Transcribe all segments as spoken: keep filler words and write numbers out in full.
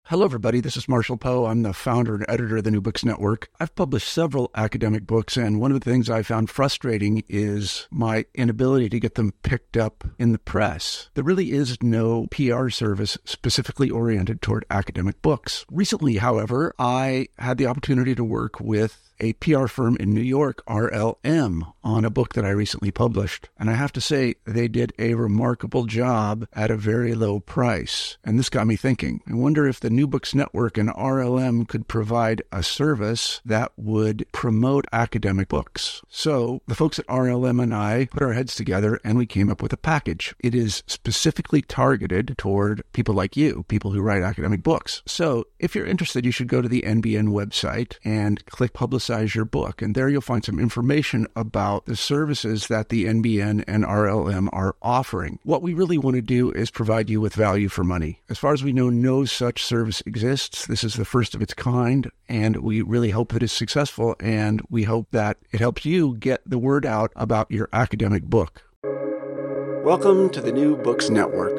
Hello, everybody. This is Marshall Poe. I'm the founder and editor of the New Books Network. I've published several academic books, and one of the things I found frustrating is my inability to get them picked up in the press. There really is no P R service specifically oriented toward academic books. Recently, however, I had the opportunity to work with a P R firm in New York, R L M, on a book that I recently published. And I have to say, they did a remarkable job at a very low price. And this got me thinking. I wonder if the New Books Network and R L M could provide a service that would promote academic books. So the folks at R L M and I put our heads together and we came up with a package. It is specifically targeted toward people like you, people who write academic books. So if you're interested, you should go to the N B N website and click Publicize your book. And there you'll find some information about the services that the N B N and R L M are offering. What we really want to do is provide you with value for money. As far as we know, no such service exists. This is the first of its kind, and we really hope that it's successful, and we hope that it helps you get the word out about your academic book. Welcome to the New Books Network.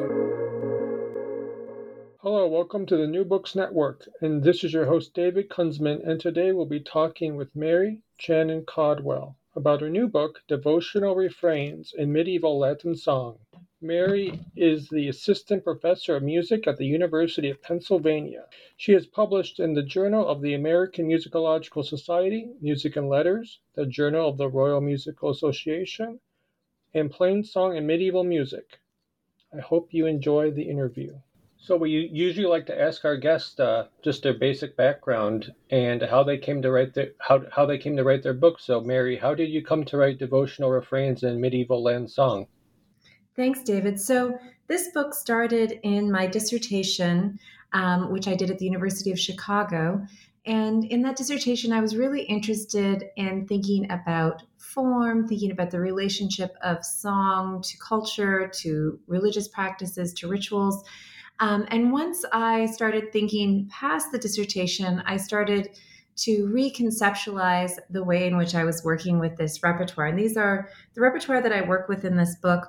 Hello, welcome to the New Books Network, and this is your host David Kunzman, and today we'll be talking with Mary Channon Caldwell about her new book, Devotional Refrains in Medieval Latin Song. Mary is the Assistant Professor of Music at the University of Pennsylvania. She has published in the Journal of the American Musicological Society, Music and Letters, the Journal of the Royal Musical Association, and Plain Song and Medieval Music. I hope you enjoy the interview. So we usually like to ask our guests uh, just their basic background and how they came to write their how how they came to write their book. So Mary, how did you come to write Devotional Refrains in Medieval Latin Song? Thanks, David. So this book started in my dissertation, um, which I did at the University of Chicago. And in that dissertation, I was really interested in thinking about form, thinking about the relationship of song to culture, to religious practices, to rituals. Um, and once I started thinking past the dissertation, I started to reconceptualize the way in which I was working with this repertoire. And these are the repertoire that I work with in this book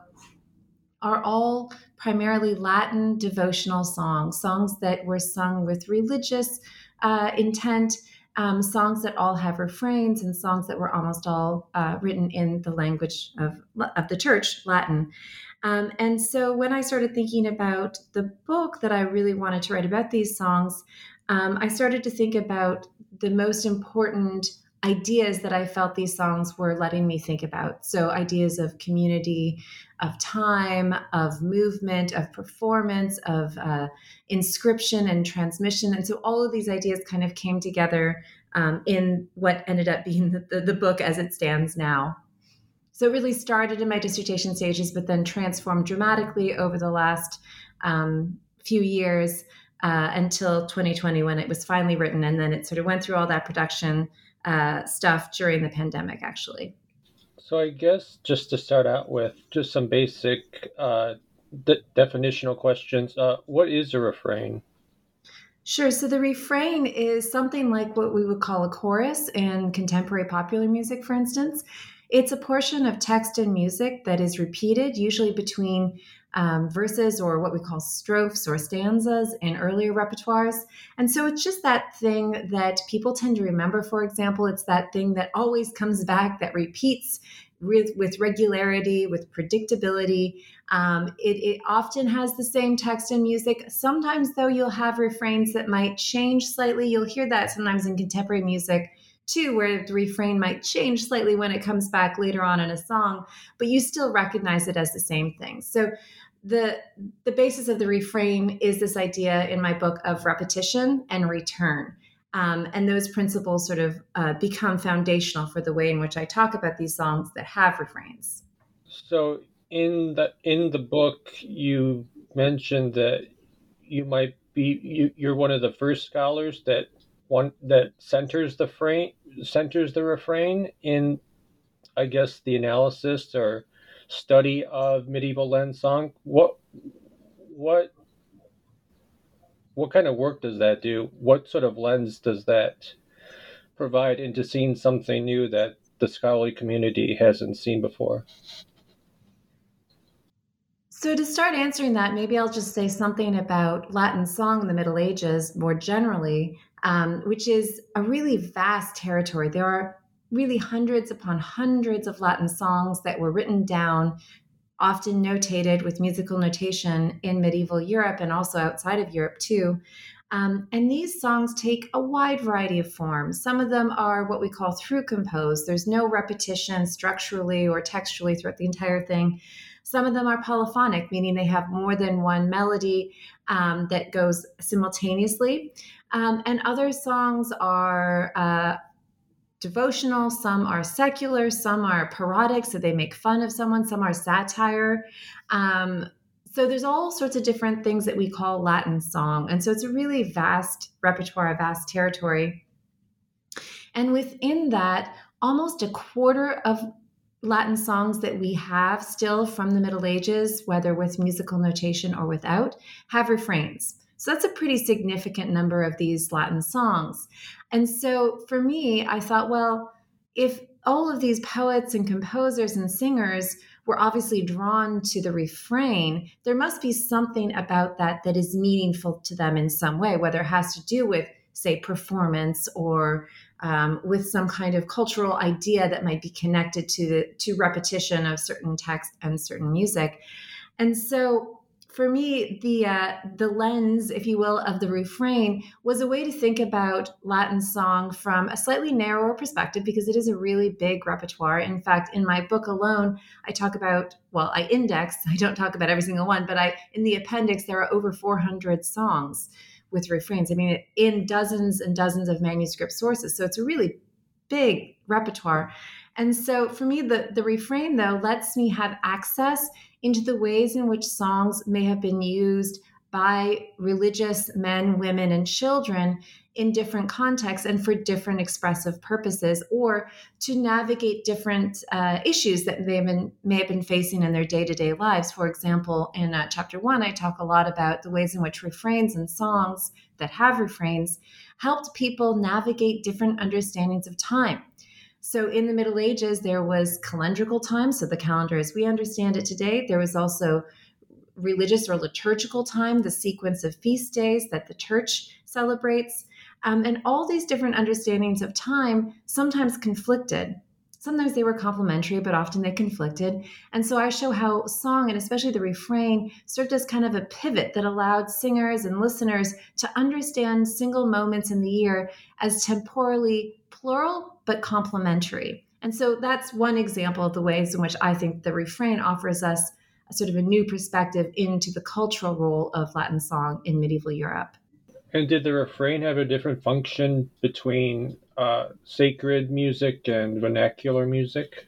are all primarily Latin devotional songs, songs that were sung with religious uh, intent, um, songs that all have refrains, and songs that were almost all uh, written in the language of, of the church, Latin. Um, and so when I started thinking about the book that I really wanted to write about these songs, um, I started to think about the most important ideas that I felt these songs were letting me think about. So ideas of community, of time, of movement, of performance, of uh, inscription and transmission. And so all of these ideas kind of came together um, in what ended up being the, the, the book as it stands now. So it really started in my dissertation stages, but then transformed dramatically over the last um, few years uh, until twenty twenty, when it was finally written. And then it sort of went through all that production uh, stuff during the pandemic, actually. So I guess just to start out with, just some basic uh, de- definitional questions. Uh, what is a refrain? Sure. So the refrain is something like what we would call a chorus in contemporary popular music, for instance. It's a portion of text and music that is repeated, usually between um, verses or what we call strophes or stanzas in earlier repertoires. And so it's just that thing that people tend to remember, for example. It's that thing that always comes back, that repeats with, with regularity, with predictability. Um, it, it often has the same text and music. Sometimes, though, you'll have refrains that might change slightly. You'll hear that sometimes in contemporary music, too, where the refrain might change slightly when it comes back later on in a song, but you still recognize it as the same thing. So the the basis of the refrain is this idea in my book of repetition and return. Um, and those principles sort of uh, become foundational for the way in which I talk about these songs that have refrains. So in the in the book, you mentioned that you might be you, you're one of the first scholars that one that centers the frame centers the refrain in, I guess, the analysis or study of medieval Latin song. What what what kind of work does that do? What sort of lens does that provide into seeing something new that the scholarly community hasn't seen before? So to start answering that, maybe I'll just say something about Latin song in the Middle Ages more generally, um, which is a really vast territory. There are really hundreds upon hundreds of Latin songs that were written down, often notated with musical notation in medieval Europe and also outside of Europe too. Um, and these songs take a wide variety of forms. Some of them are what we call through composed. There's no repetition structurally or textually throughout the entire thing. Some of them are polyphonic, meaning they have more than one melody um, that goes simultaneously. Um, and other songs are uh, devotional, some are secular, some are parodic, so they make fun of someone, some are satire. Um, so there's all sorts of different things that we call Latin song. And so it's a really vast repertoire, a vast territory. And within that, almost a quarter of Latin songs that we have still from the Middle Ages, whether with musical notation or without, have refrains. So that's a pretty significant number of these Latin songs. And so for me, I thought, well, if all of these poets and composers and singers were obviously drawn to the refrain, there must be something about that that is meaningful to them in some way, whether it has to do with, say, performance or um, with some kind of cultural idea that might be connected to the to repetition of certain text and certain music. And so for me, the uh, the lens, if you will, of the refrain was a way to think about Latin song from a slightly narrower perspective, because it is a really big repertoire. In fact, in my book alone, I talk about, well, I index, I don't talk about every single one, but I in the appendix, there are over four hundred songs with refrains. I mean, in dozens and dozens of manuscript sources. So it's a really big repertoire. And so for me, the, the refrain, though, lets me have access into the ways in which songs may have been used by religious men, women, and children in different contexts and for different expressive purposes, or to navigate different uh, issues that they have been, may have been facing in their day-to-day lives. For example, in uh, chapter one, I talk a lot about the ways in which refrains and songs that have refrains helped people navigate different understandings of time. So in the Middle Ages, there was calendrical time, so the calendar as we understand it today. There was also religious or liturgical time, the sequence of feast days that the church celebrates. Um, and all these different understandings of time sometimes conflicted. Sometimes they were complementary, but often they conflicted. And so I show how song, and especially the refrain, served as kind of a pivot that allowed singers and listeners to understand single moments in the year as temporally plural, but complementary. And so that's one example of the ways in which I think the refrain offers us a sort of a new perspective into the cultural role of Latin song in medieval Europe. And did the refrain have a different function between uh, sacred music and vernacular music?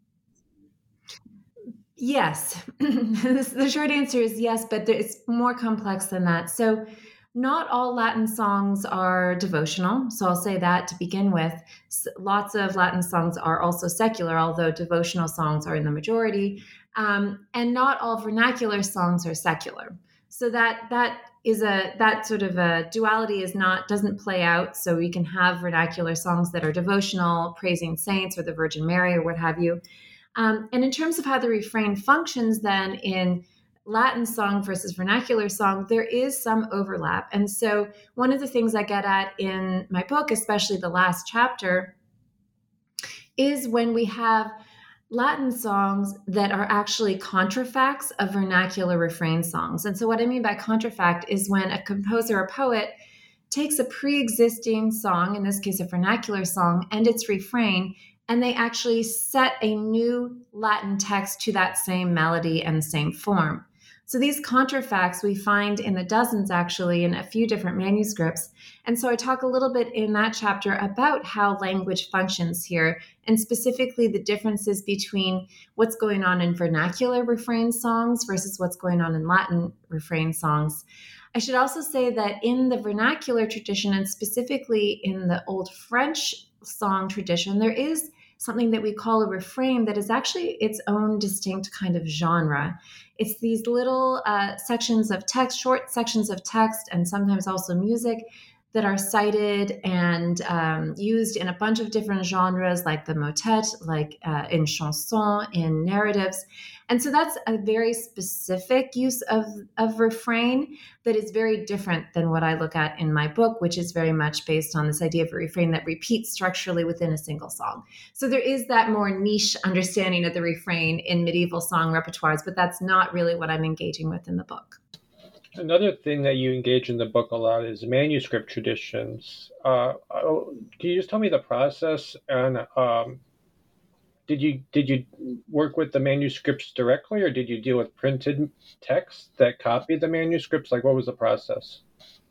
Yes. The short answer is yes, but it's more complex than that. So not all Latin songs are devotional. So I'll say that to begin with. Lots of Latin songs are also secular, although devotional songs are in the majority. Um, and not all vernacular songs are secular. So that that is a that sort of a duality is not doesn't play out. So we can have vernacular songs that are devotional, praising saints or the Virgin Mary or what have you. Um, and in terms of how the refrain functions, then in Latin song versus vernacular song, there is some overlap. And so one of the things I get at in my book, especially the last chapter, is when we have Latin songs that are actually contrafacts of vernacular refrain songs. And so what I mean by contrafact is when a composer or poet takes a pre-existing song, in this case a vernacular song, and its refrain, and they actually set a new Latin text to that same melody and same form. So these contrafacts we find in the dozens, actually, in a few different manuscripts. And so I talk a little bit in that chapter about how language functions here, and specifically the differences between what's going on in vernacular refrain songs versus what's going on in Latin refrain songs. I should also say that in the vernacular tradition, and specifically in the Old French song tradition, there is something that we call a refrain that is actually its own distinct kind of genre. It's these little uh, sections of text, short sections of text, and sometimes also music that are cited and um, used in a bunch of different genres, like the motet, like uh, in chanson, in narratives. And so that's a very specific use of, of refrain that is very different than what I look at in my book, which is very much based on this idea of a refrain that repeats structurally within a single song. So there is that more niche understanding of the refrain in medieval song repertoires, but that's not really what I'm engaging with in the book. Another thing that you engage in the book a lot is manuscript traditions. Uh, can you just tell me the process? And um, did you did you work with the manuscripts directly, or did you deal with printed text that copied the manuscripts? Like, what was the process?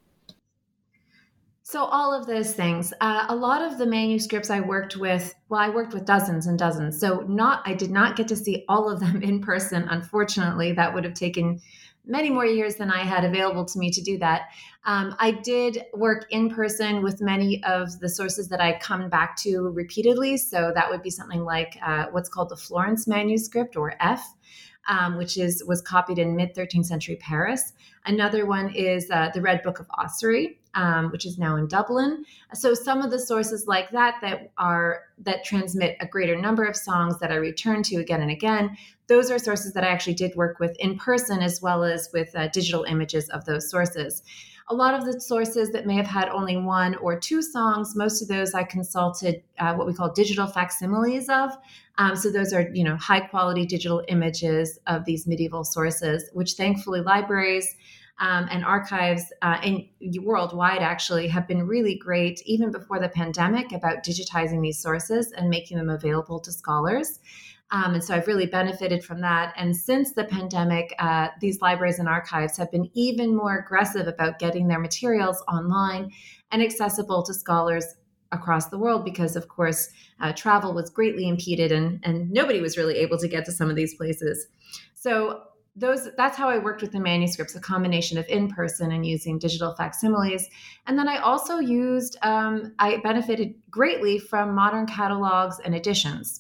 So all of those things. Uh, a lot of the manuscripts I worked with, well, I worked with dozens and dozens. So not, I did not get to see all of them in person. Unfortunately, that would have taken many more years than I had available to me to do that. Um, I did work in person with many of the sources that I come back to repeatedly. So that would be something like uh, what's called the Florence manuscript, or F. Um, which is was copied in mid-thirteenth century Paris. Another one is uh, the Red Book of Ossory, um, which is now in Dublin. So some of the sources like that that are that transmit a greater number of songs that I return to again and again, those are sources that I actually did work with in person, as well as with uh, digital images of those sources. A lot of the sources that may have had only one or two songs, most of those I consulted uh, what we call digital facsimiles of. Um, so those are, you know, high quality digital images of these medieval sources, which thankfully libraries um, and archives uh, and worldwide actually have been really great, even before the pandemic, about digitizing these sources and making them available to scholars. Um, and so I've really benefited from that. And since the pandemic, uh, these libraries and archives have been even more aggressive about getting their materials online and accessible to scholars across the world, because, of course, uh, travel was greatly impeded and, and nobody was really able to get to some of these places. So those that's how I worked with the manuscripts, a combination of in-person and using digital facsimiles. And then I also used, um, I benefited greatly from modern catalogs and editions.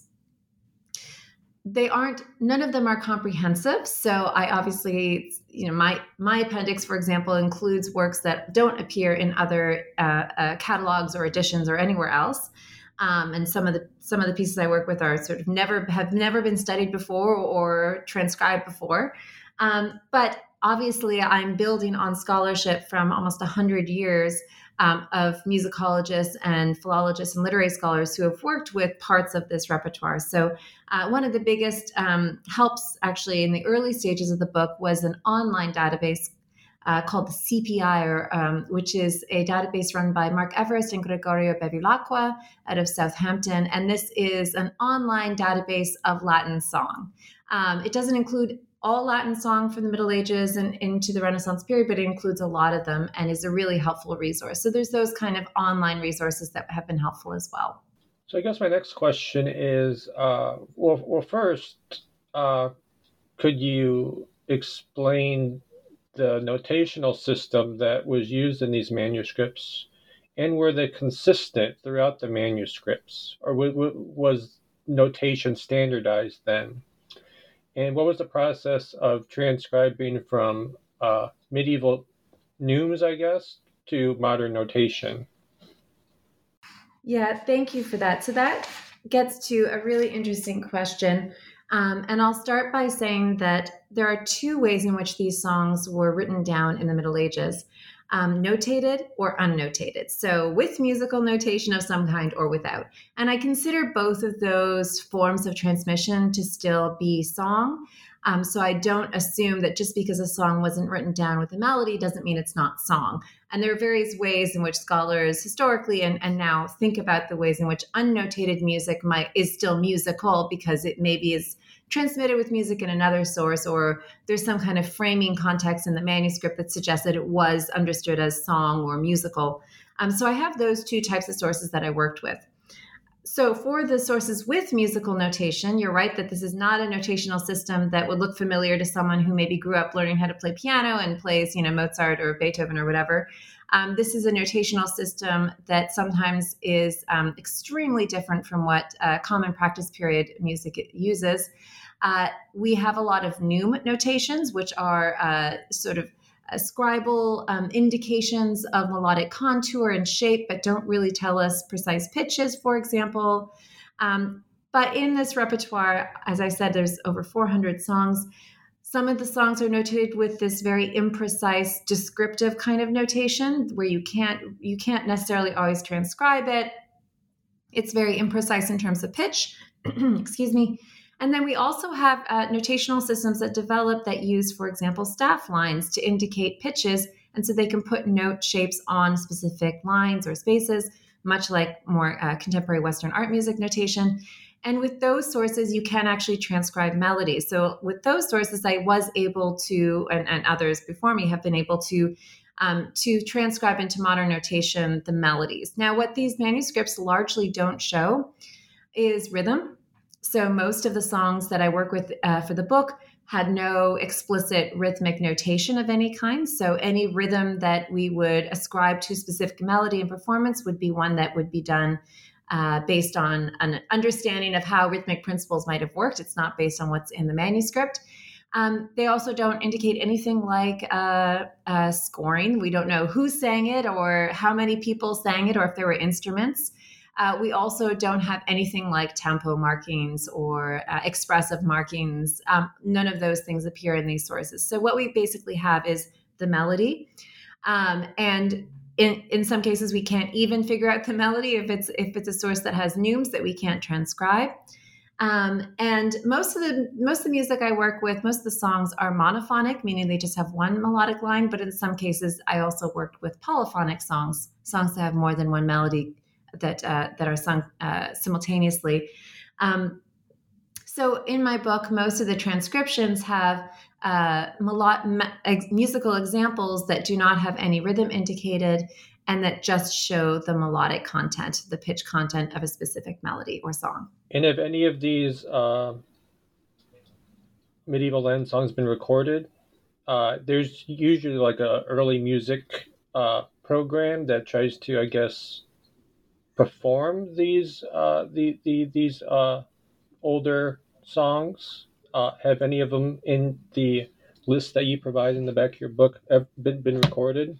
They aren't, none of them are comprehensive. So I obviously, you know, my, my appendix, for example, includes works that don't appear in other uh, uh, catalogs or editions or anywhere else. Um, and some of the, some of the pieces I work with are sort of never, have never been studied before or transcribed before. Um, but obviously I'm building on scholarship from almost a hundred years Um, of musicologists and philologists and literary scholars who have worked with parts of this repertoire. So uh, one of the biggest um, helps actually in the early stages of the book was an online database uh, called the C P I, or, um, which is a database run by Mark Everest and Gregorio Bevilacqua out of Southampton. And this is an online database of Latin song. Um, it doesn't include all Latin song from the Middle Ages and into the Renaissance period, but it includes a lot of them and is a really helpful resource. So there's those kind of online resources that have been helpful as well. So I guess my next question is, uh, well, well, first, uh, could you explain the notational system that was used in these manuscripts, and were they consistent throughout the manuscripts, or w- w- was notation standardized then? And what was the process of transcribing from uh, medieval neumes, I guess, to modern notation? Yeah, thank you for that. So that gets to a really interesting question. Um, and I'll start by saying that there are two ways in which these songs were written down in the Middle Ages. Um, notated or unnotated. So with musical notation of some kind or without. And I consider both of those forms of transmission to still be song. Um, so I don't assume that just because a song wasn't written down with a melody doesn't mean it's not song. And there are various ways in which scholars historically and, and now think about the ways in which unnotated music might is still musical, because it maybe is transmitted with music in another source, or there's some kind of framing context in the manuscript that suggests that it was understood as song or musical. Um, so I have those two types of sources that I worked with. So for the sources with musical notation, you're right that this is not a notational system that would look familiar to someone who maybe grew up learning how to play piano and plays, you know, Mozart or Beethoven or whatever. Um, this is a notational system that sometimes is um, extremely different from what uh, common practice period music uses. Uh, we have a lot of neume notations, which are uh, sort of scribal um, indications of melodic contour and shape, but don't really tell us precise pitches, for example. Um, but in this repertoire, as I said, there's over four hundred songs. Some of the songs are notated with this very imprecise, descriptive kind of notation, where you can't you can't necessarily always transcribe it. It's very imprecise in terms of pitch. Excuse me. And then we also have uh, notational systems that develop that use, for example, staff lines to indicate pitches. And so they can put note shapes on specific lines or spaces, much like more uh, contemporary Western art music notation. And with those sources, you can actually transcribe melodies. So with those sources, I was able to, and, and others before me have been able to, um, to transcribe into modern notation the melodies. Now, what these manuscripts largely don't show is rhythm. So most of the songs that I work with uh, for the book had no explicit rhythmic notation of any kind. So any rhythm that we would ascribe to a specific melody and performance would be one that would be done uh, based on an understanding of how rhythmic principles might have worked. It's not based on what's in the manuscript. Um, they also don't indicate anything like uh, uh, scoring. We don't know who sang it or how many people sang it or if there were instruments. Uh, we also don't have anything like tempo markings or uh, expressive markings. Um, none of those things appear in these sources. So what we basically have is the melody. Um, and in, in some cases, we can't even figure out the melody if it's if it's a source that has neumes that we can't transcribe. Um, and most of the most of the music I work with, most of the songs are monophonic, meaning they just have one melodic line. But in some cases, I also worked with polyphonic songs, songs that have more than one melody that uh, that are sung uh, simultaneously. Um, so in my book, most of the transcriptions have uh, melod- me- ex- musical examples that do not have any rhythm indicated and that just show the melodic content, the pitch content of a specific melody or song. And have any of these uh, medieval Latin songs been recorded? Uh, there's usually like a early music uh, program that tries to, I guess, perform these uh, the, the these uh, older songs. Uh, have any of them in the list that you provide in the back of your book have been, been recorded?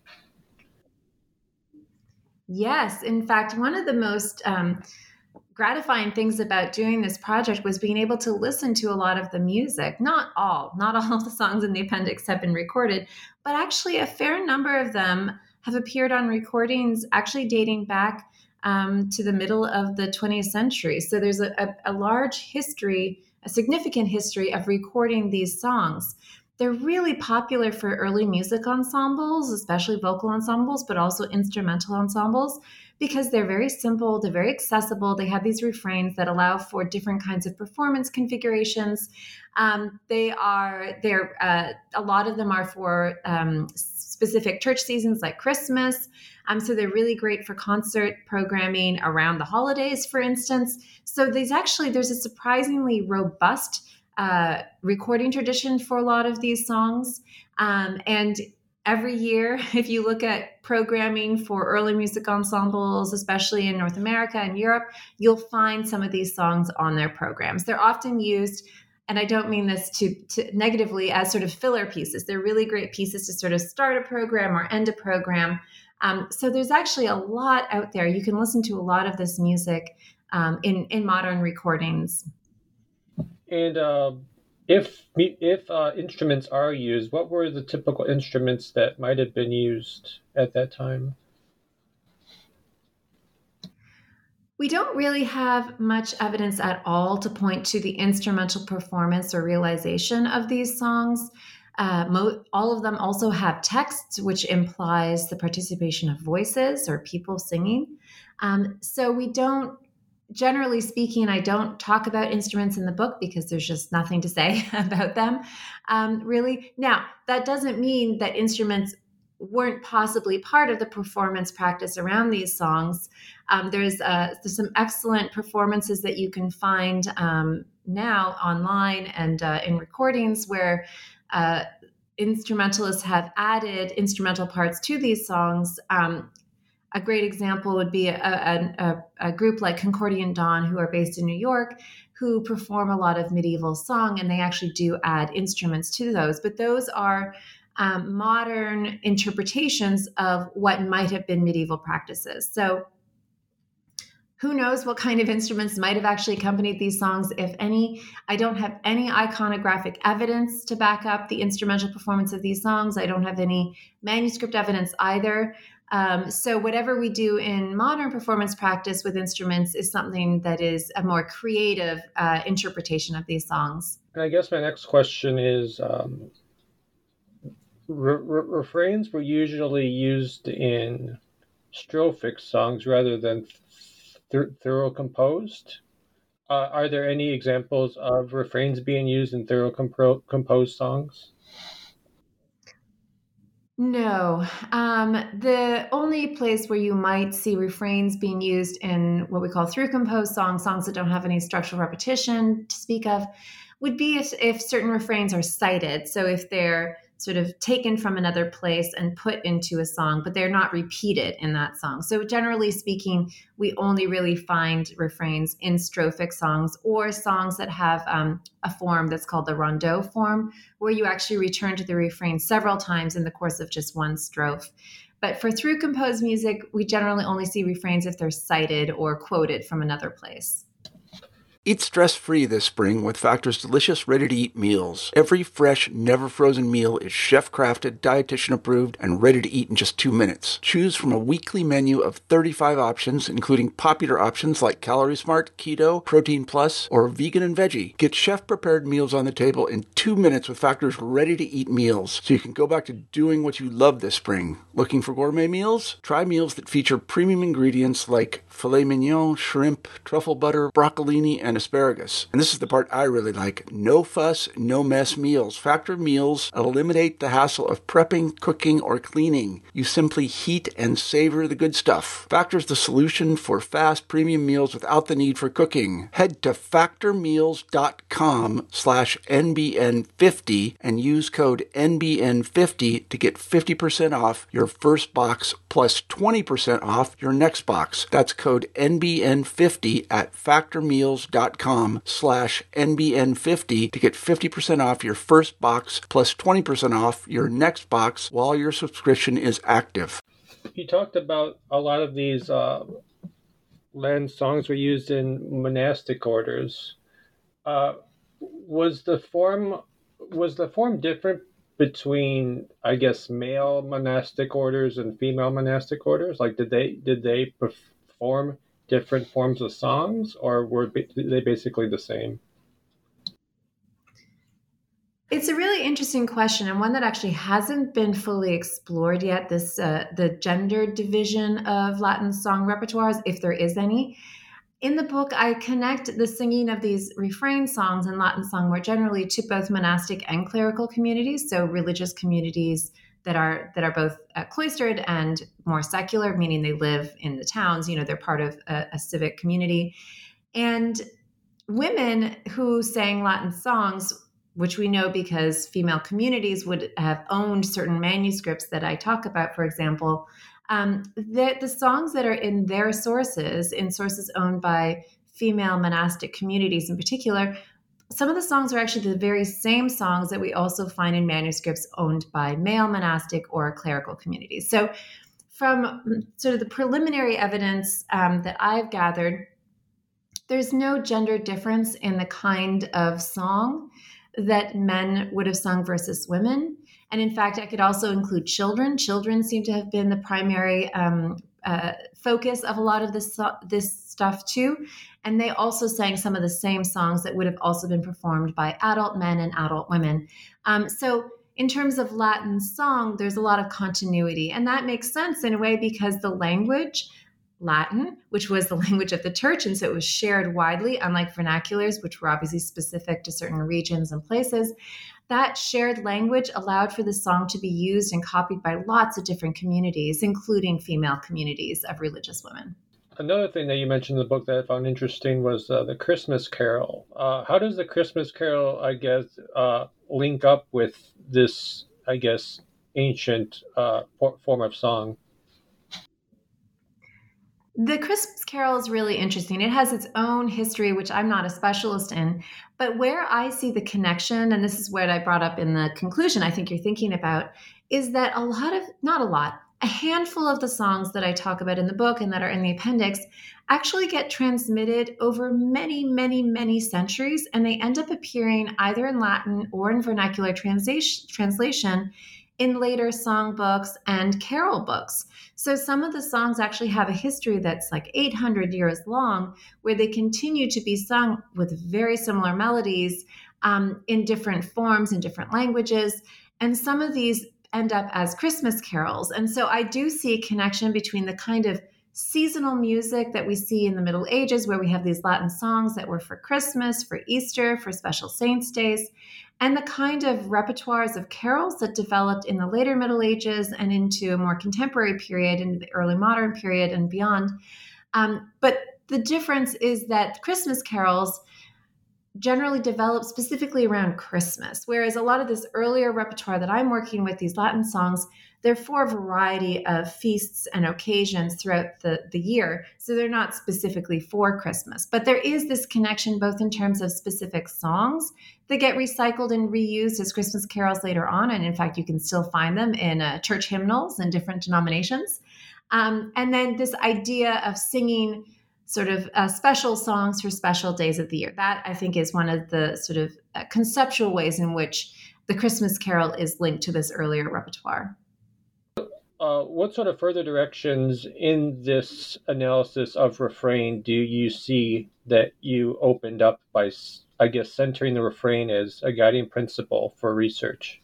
Yes. In fact, one of the most um, gratifying things about doing this project was being able to listen to a lot of the music. Not all, not all of the songs in the appendix have been recorded, but actually a fair number of them have appeared on recordings actually dating back um, to the middle of the twentieth century. So there's a, a, a large history, a significant history of recording these songs. They're really popular for early music ensembles, especially vocal ensembles, but also instrumental ensembles, because they're very simple, they're very accessible. They have these refrains that allow for different kinds of performance configurations. Um, they are, they're, uh, a lot of them are for um, specific church seasons like Christmas. Um, so they're really great for concert programming around the holidays, for instance. So these actually, there's a surprisingly robust uh, recording tradition for a lot of these songs. Um, and every year, if you look at programming for early music ensembles, especially in North America and Europe, you'll find some of these songs on their programs. They're often used, and I don't mean this to, to negatively, as sort of filler pieces. They're really great pieces to sort of start a program or end a program. Um, so there's actually a lot out there. You can listen to a lot of this music um, in, in modern recordings. And uh, if if uh, instruments are used, what were the typical instruments that might have been used at that time? We don't really have much evidence at all to point to the instrumental performance or realization of these songs. Uh, mo- all of them also have text, which implies the participation of voices or people singing. Um, so we don't, generally speaking, I don't talk about instruments in the book because there's just nothing to say about them, um, really. Now, that doesn't mean that instruments weren't possibly part of the performance practice around these songs. Um, there's, uh, there's some excellent performances that you can find um, now online and uh, in recordings where uh, instrumentalists have added instrumental parts to these songs. Um, A great example would be a, a, a group like Concordiant Dawn, who are based in New York, who perform a lot of medieval song, and they actually do add instruments to those. But those are um, modern interpretations of what might have been medieval practices. So who knows what kind of instruments might have actually accompanied these songs, if any. I don't have any iconographic evidence to back up the instrumental performance of these songs. I don't have any manuscript evidence either. Um, so whatever we do in modern performance practice with instruments is something that is a more creative uh, interpretation of these songs. And I guess my next question is, um, re- re- refrains were usually used in strophic songs rather than th- thorough composed. Uh, are there any examples of refrains being used in thorough compo- composed songs? No. Um, the only place where you might see refrains being used in what we call through composed songs, songs that don't have any structural repetition to speak of, would be if, if certain refrains are cited. So if they're sort of taken from another place and put into a song, but they're not repeated in that song. So generally speaking, we only really find refrains in strophic songs or songs that have um, a form that's called the rondeau form, where you actually return to the refrain several times in the course of just one strophe. But for through composed music, we generally only see refrains if they're cited or quoted from another place. Eat stress-free this spring with Factor's delicious, ready-to-eat meals. Every fresh, never-frozen meal is chef-crafted, dietitian-approved, and ready to eat in just two minutes. Choose from a weekly menu of thirty-five options, including popular options like Calorie Smart, Keto, Protein Plus, or Vegan and Veggie. Get chef-prepared meals on the table in two minutes with Factor's ready-to-eat meals, so you can go back to doing what you love this spring. Looking for gourmet meals? Try meals that feature premium ingredients like filet mignon, shrimp, truffle butter, broccolini, and asparagus. And this is the part I really like. No fuss, no mess meals. Factor meals eliminate the hassle of prepping, cooking, or cleaning. You simply heat and savor the good stuff. Factor's the solution for fast premium meals without the need for cooking. Head to factormeals.com slash NBN50 and use code N B N fifty to get fifty percent off your first box plus twenty percent off your next box. That's code N B N fifty at factormeals.com slash NBN50 to get fifty percent off your first box plus twenty percent off your next box while your subscription is active. You talked about a lot of these uh, Latin songs were used in monastic orders. Uh, was the form was the form different between, I guess, male monastic orders and female monastic orders? Like, did they did they perform different forms of songs, or were they basically the same? It's a really interesting question, and one that actually hasn't been fully explored yet, this uh, the gender division of Latin song repertoires, if there is any. In the book, I connect the singing of these refrain songs and Latin song more generally to both monastic and clerical communities, so religious communities that are that are both uh, cloistered and more secular, meaning they live in the towns. You know, they're part of a, a civic community. And women who sang Latin songs, which we know because female communities would have owned certain manuscripts that I talk about, for example, um, that the songs that are in their sources, in sources owned by female monastic communities in particular, some of the songs are actually the very same songs that we also find in manuscripts owned by male monastic or clerical communities. So from sort of the preliminary evidence um, that I've gathered, there's no gender difference in the kind of song that men would have sung versus women. And in fact, I could also include children. Children seem to have been the primary um, uh, focus of a lot of this, this stuff too. And they also sang some of the same songs that would have also been performed by adult men and adult women. Um, so in terms of Latin song, there's a lot of continuity. And that makes sense in a way because the language, Latin, which was the language of the church, and so it was shared widely, unlike vernaculars, which were obviously specific to certain regions and places. That shared language allowed for the song to be used and copied by lots of different communities, including female communities of religious women. Another thing that you mentioned in the book that I found interesting was uh, the Christmas Carol. Uh, how does the Christmas Carol, I guess, uh, link up with this, I guess, ancient uh, form of song? The Christmas Carol is really interesting. It has its own history, which I'm not a specialist in. But where I see the connection, and this is what I brought up in the conclusion I think you're thinking about, is that a lot of, not a lot, a handful of the songs that I talk about in the book and that are in the appendix actually get transmitted over many, many, many centuries, and they end up appearing either in Latin or in vernacular translation, translation in later songbooks and carol books. So some of the songs actually have a history that's like eight hundred years long, where they continue to be sung with very similar melodies um, in different forms, in different languages. And some of these end up as Christmas carols. And so I do see a connection between the kind of seasonal music that we see in the Middle Ages, where we have these Latin songs that were for Christmas, for Easter, for special saints' days, and the kind of repertoires of carols that developed in the later Middle Ages and into a more contemporary period, into the early modern period and beyond. Um, but the difference is that Christmas carols generally develop specifically around Christmas, whereas a lot of this earlier repertoire that I'm working with, these Latin songs, they're for a variety of feasts and occasions throughout the, the year. So they're not specifically for Christmas. But there is this connection both in terms of specific songs that get recycled and reused as Christmas carols later on. And in fact, you can still find them in uh, church hymnals in different denominations. Um, and then this idea of singing sort of uh, special songs for special days of the year. That, I think, is one of the sort of uh, conceptual ways in which the Christmas carol is linked to this earlier repertoire. Uh, what sort of further directions in this analysis of refrain do you see that you opened up by, I guess, centering the refrain as a guiding principle for research?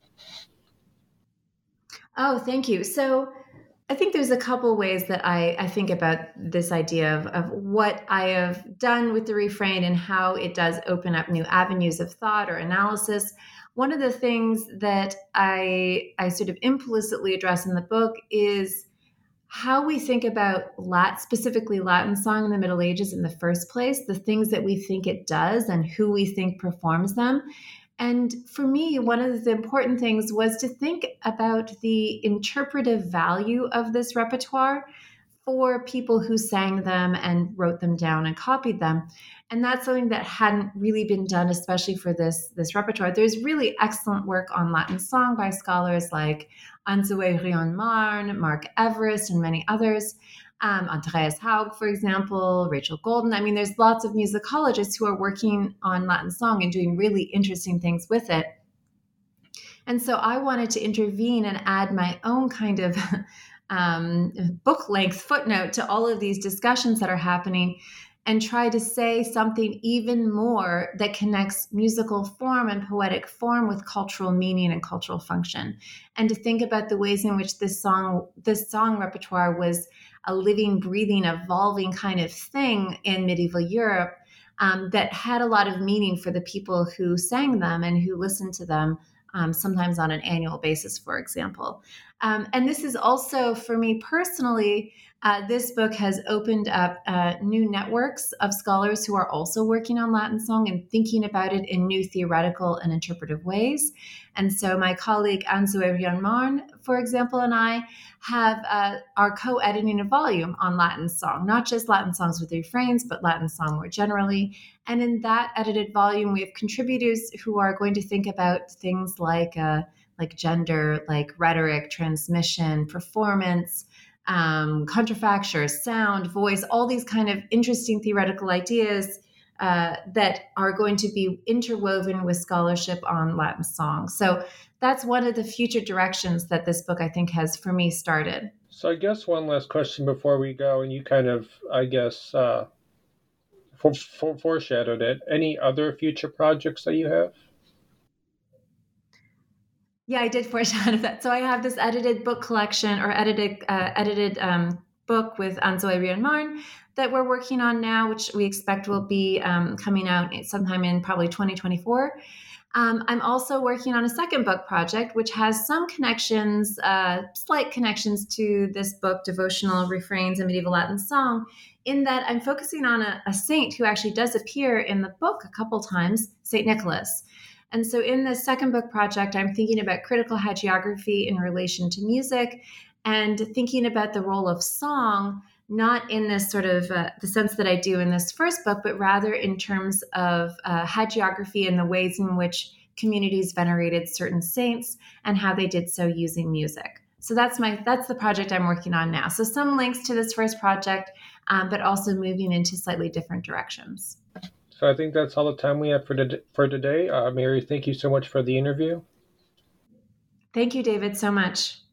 Oh, thank you. So I think there's a couple ways that I, I think about this idea of, of what I have done with the refrain and how it does open up new avenues of thought or analysis. One of the things that I, I sort of implicitly address in the book is how we think about Latin, specifically Latin song in the Middle Ages in the first place, the things that we think it does and who we think performs them. And for me, one of the important things was to think about the interpretive value of this repertoire for people who sang them and wrote them down and copied them. And that's something that hadn't really been done, especially for this, this repertoire. There's really excellent work on Latin song by scholars like Ansoué Rion-Marne, Mark Everest, and many others. Um, Andreas Haug, for example, Rachel Golden. I mean, there's lots of musicologists who are working on Latin song and doing really interesting things with it. And so I wanted to intervene and add my own kind of um, book-length footnote to all of these discussions that are happening and try to say something even more that connects musical form and poetic form with cultural meaning and cultural function. And to think about the ways in which this song, this song repertoire was a living, breathing, evolving kind of thing in medieval Europe um, that had a lot of meaning for the people who sang them and who listened to them, um, sometimes on an annual basis, for example. Um, and this is also, for me personally, uh, this book has opened up uh, new networks of scholars who are also working on Latin song and thinking about it in new theoretical and interpretive ways. And so my colleague Ansoué Rion-Marne, for example, and I have uh, are co-editing a volume on Latin song, not just Latin songs with refrains, but Latin song more generally. And in that edited volume, we have contributors who are going to think about things like uh, like gender, like rhetoric, transmission, performance, um, contrafacture, sound, voice, all these kind of interesting theoretical ideas uh, that are going to be interwoven with scholarship on Latin song. So that's one of the future directions that this book, I think, has, for me, started. So I guess one last question before we go, and you kind of, I guess, uh, for, for, foreshadowed it. Any other future projects that you have? Yeah, I did foreshadow that. So I have this edited book collection or edited uh, edited um, book with Ansoué Rion-Marne that we're working on now, which we expect will be um, coming out sometime in probably twenty twenty-four. Um, I'm also working on a second book project, which has some connections, uh, slight connections to this book, Devotional Refrains in Medieval Latin Song, in that I'm focusing on a, a saint who actually does appear in the book a couple times, Saint Nicholas. And so in this second book project, I'm thinking about critical hagiography in relation to music and thinking about the role of song not in this sort of uh, the sense that I do in this first book, but rather in terms of uh, hagiography and the ways in which communities venerated certain saints and how they did so using music. So that's my that's the project I'm working on now. So some links to this first project, um, but also moving into slightly different directions. So I think that's all the time we have for, to- for today. Uh, Mary, thank you so much for the interview. Thank you, David, so much.